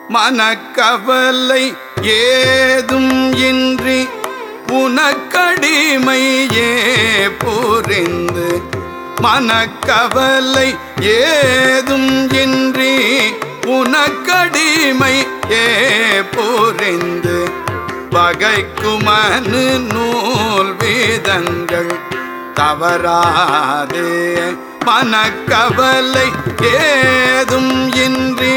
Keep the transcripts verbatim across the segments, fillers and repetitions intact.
மனக்கவலை ஏதும் இன்றி உனக்கடிமையே புரிந்து மனக்கவலை ஏதும் இன்றி உனக்கடிமையே புரிந்து பகைக்குமனு நூல் வேதங்கள் தவறாதே மனக்கவலை ஏதும் இன்றி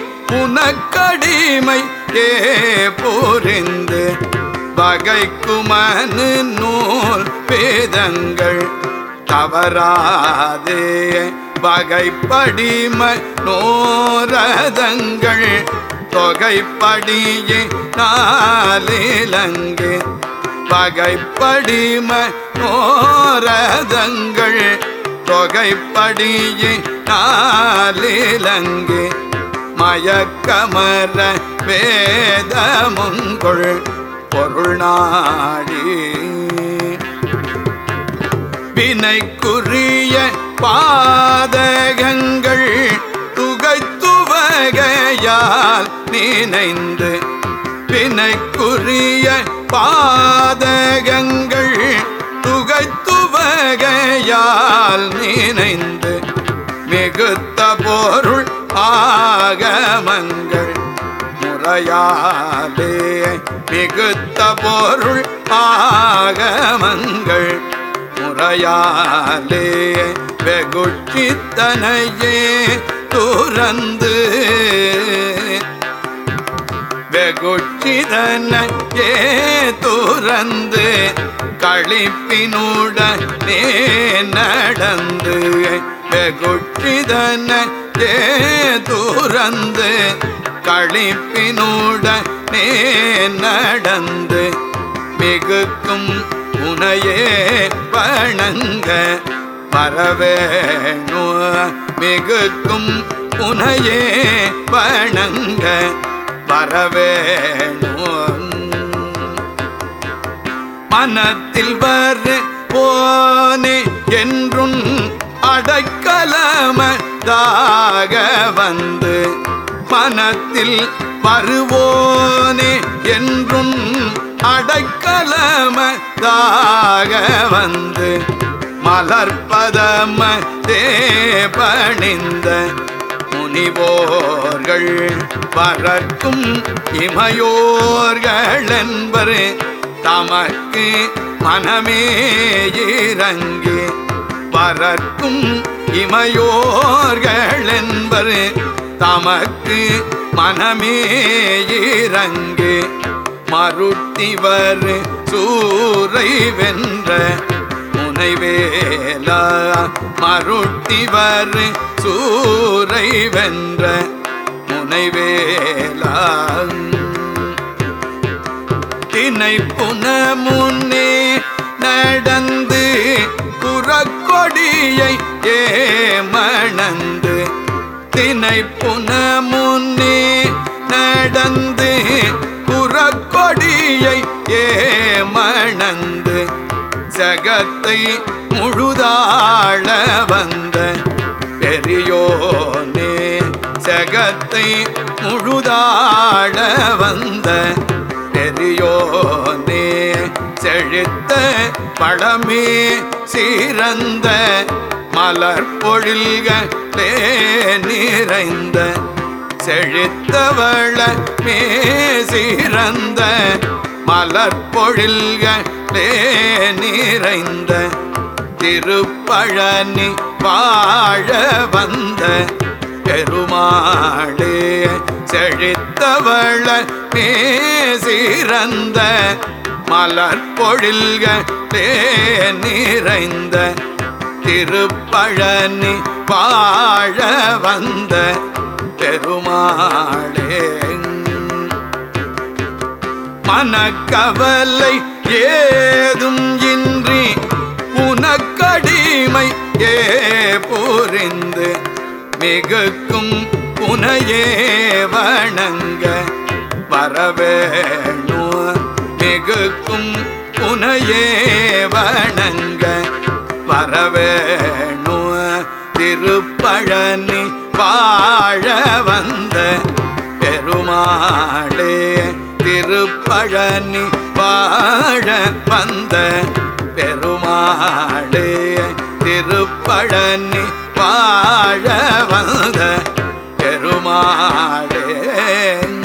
உனக்கடிமையே புரிந்து பகைக்குமனு நூல் வேதங்கள் தவறாதே வகைப்படிம நோரதங்கள் தொகைப்படியே நாளிலங்கு வகைப்படிம நோரதங்கள் தொகைப்படியே நாளிலங்கு மயக்கமர வேதமுங்கொள் பொருள் நாடி வினைக்குரிய பாதகங்கள் துகைத்துவகையால் நினைந்து வினைக்குரிய பாதகங்கள் துகைத்துவகையால் நினைந்து மிகுத்த பொருள் ஆகமங்கள் முறையாலே மிகுத்த பொருள் ஆகமங்கள் முறையாலே வெகுட்சித்தனையே துறந்து வெகுட்சிதனையே துறந்து களிப்பினுடனே நடந்து வெகுட்சிதனையே துறந்து களிப்பினுடனே நடந்து மிகுக்கும் உனையே வணங்க வரவேணு மிகுக்கும் உனையே வணங்க வரவேணு மனத்தில் வர போனே என்றும் அடைக்கலமதாக வந்து மனத்தில் வருவோனே என்றும் அடைக்கலமதாக வந்து மலர்பதம தேபணிந்த முனிவோர்கள் வரக்கும் இமையோர்கள் என்பர் தமக்கு மனமே இறங்கி வரக்கும் இமையோர்கள் என்பர் தமக்கு மனமே இறங்கி மருட்டிவர் சூரை வென்ற முனைவேலா மருட்டிவர் சூரை வென்ற முனைவேலா தினை புன முன்னே நடந்து புறக்கொடியை ஏமணந்து தினை புன முன்னே நடந்து புறக்கொடியை ஏமணந்து ஜகத்தை முழுதாழ வந்த பெரியோனே ஜகத்தை முழுதாழ வந்த பெரியோனே செழித்த பழமே சிறந்த மலர் பொழில்களே நிறைந்த செழித்தவளமே சிறந்த மலர் பொழில்களே நிறைந்த திருப்பழனி வாழ வந்த பெருமாளே செழித்தவளமே சிறந்த மலர் பொழில்களே நிறைந்த திருப்பழனி வாழ வந்த பெருமாளே மனக்கவலை ஏதும் இன்றி உனக்கடிமை ஏ புரிந்து மிகுக்கும் உனையே வணங்க வரவேணு மிகுக்கும் உனையே வணங்க வரவேணு திருப்பழனி வாழ வந்த பெருமா பெருமாளே திருப்பழனி வாழ வந்த பெருமாளே திருப்பழனி வாழ வந்த பெருமாளே